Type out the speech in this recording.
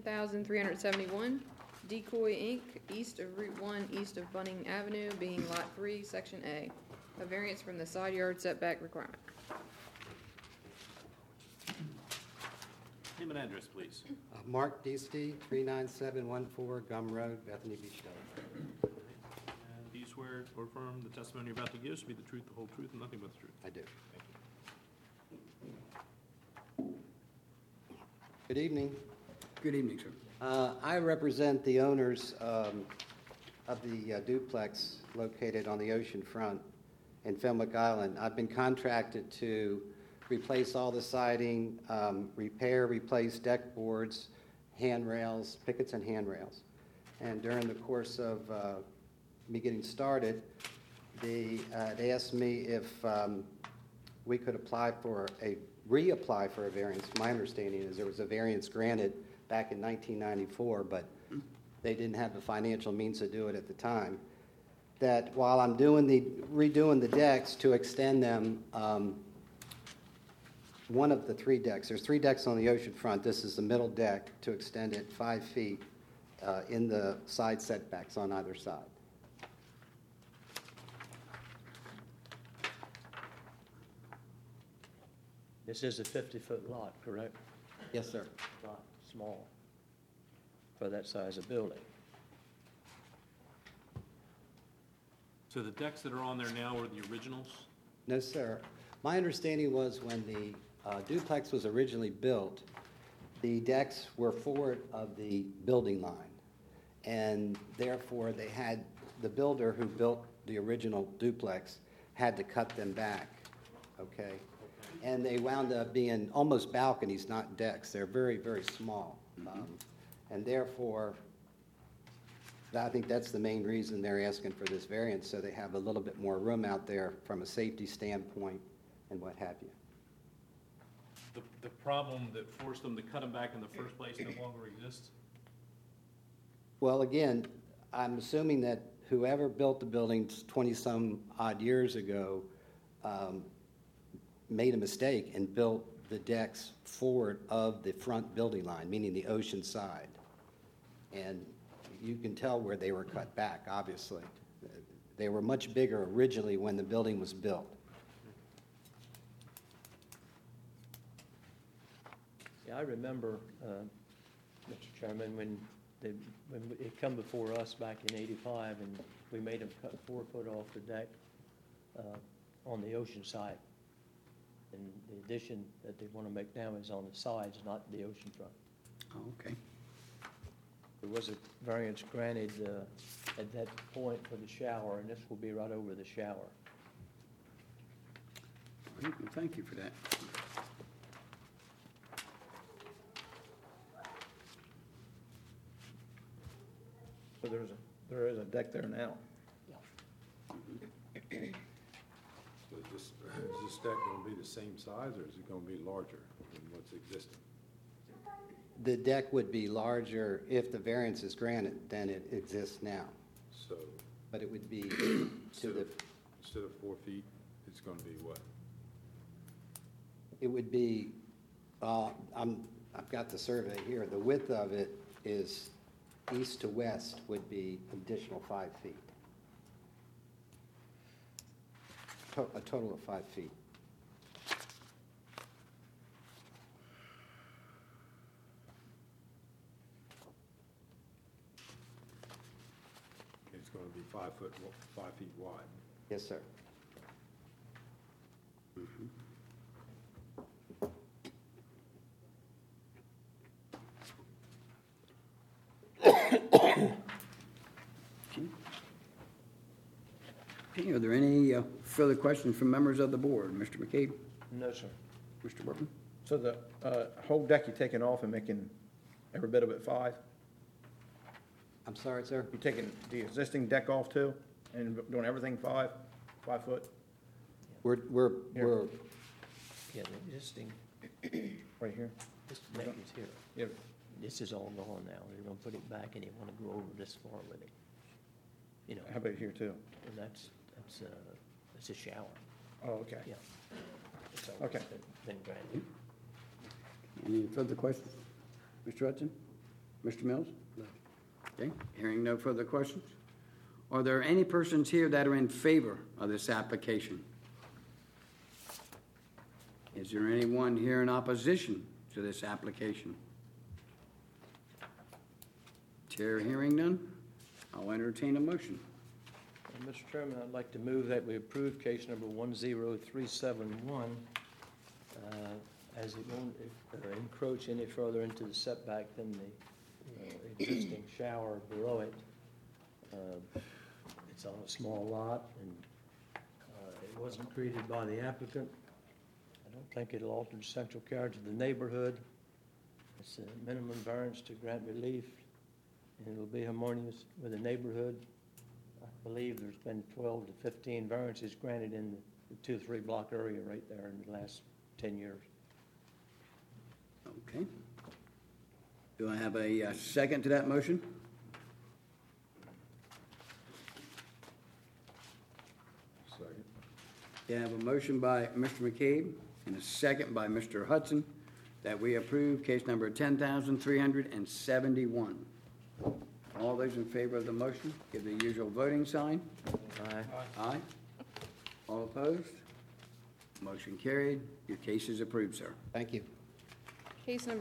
10,371. Decoy Inc., east of Route 1, east of Bunning Avenue, being Lot 3, Section A. A variance from the side yard setback requirement. Name and address, please. Mark Deasty, 39714 Gum Road, Bethany Beach, Delaware. And do you swear or affirm the testimony you're about to give should be the truth, the whole truth, and nothing but the truth? I do. Thank you. Good evening. Good evening, sir. I represent the owners of the duplex located on the ocean front in Fenwick Island. I've been contracted to replace all the siding, replace deck boards, handrails, pickets and handrails. And during the course of me getting started, they asked me if we could reapply for a variance. My understanding is there was a variance granted back in 1994, but they didn't have the financial means to do it at the time. That while I'm redoing the decks to extend them, one of the three decks, there's three decks on the ocean front. This is the middle deck to extend it 5 feet in the side setbacks on either side. This is a 50-foot lot, correct? Yes, sir. Lot small for that size of building. So the decks that are on there now are the originals? No, sir. My understanding was when the duplex was originally built, the decks were forward of the building line. And therefore, the builder who built the original duplex had to cut them back, okay? And they wound up being almost balconies, not decks. They're very, very small. And therefore, I think that's the main reason they're asking for this variance, so they have a little bit more room out there from a safety standpoint and what have you. The problem that forced them to cut them back in the first place no longer exists? Well, again, I'm assuming that whoever built the buildings 20-some odd years ago made a mistake and built the decks forward of the front building line, meaning the ocean side. And you can tell where they were cut back, obviously. They were much bigger originally when the building was built. Yeah, I remember, Mr. Chairman, when it come before us back in '85, and we made them cut 4 foot off the deck on the ocean side. And the addition that they want to make now is on the sides, not the ocean front. Oh, okay. There was a variance granted at that point for the shower, and this will be right over the shower. All right, well, thank you for that. So there is a deck there now. So is this deck going to be the same size, or is it going to be larger than what's existing? The deck would be larger if the variance is granted than it exists now. So But it would be instead of 4 feet, it's going to be what? it would be, I've got the survey here. The width of it is east to west would be additional 5 feet. A total of 5 feet. It's going to be 5 feet wide. Yes, sir. Okay, are there any further questions from members of the board? Mr. McCabe? No, sir. Mr. Workman? So the whole deck you're taking off and making every bit of it 5? I'm sorry, sir? You're taking the existing deck off too, and doing everything 5 foot? We're Yeah, the existing, Right here? this deck is here. Yeah. This is all gone now. They're gonna put it back, and they wanna go over this far with it. You know, How about here too? and that's a shower, Oh, okay. yeah. It's all Okay. been granted. Any further questions? Mr. Hudson? Mr. Mills? No. Okay, hearing no further questions. Are there any persons here that are in favor of this application? Is there anyone here in opposition to this application? Chair hearing none, I'll entertain a motion. Mr. Chairman, I'd like to move that we approve case number 10371, as it won't encroach any further into the setback than the existing shower below it. It's on a small lot, and it wasn't treated by the applicant. I don't think it'll alter the central character of the neighborhood. It's a minimum variance to grant relief, and it'll be harmonious with the neighborhood. I believe there's been 12 to 15 variances granted in the 2-3 block area right there in the last 10 years. Okay. Do I have a second to that motion? Second. Yeah, I have a motion by Mr. McCabe and a second by Mr. Hudson that we approve case number 10,371. All those in favor of the motion, give the usual voting sign. Aye. Aye. All opposed? Motion carried. Your case is approved, sir. Thank you. Case number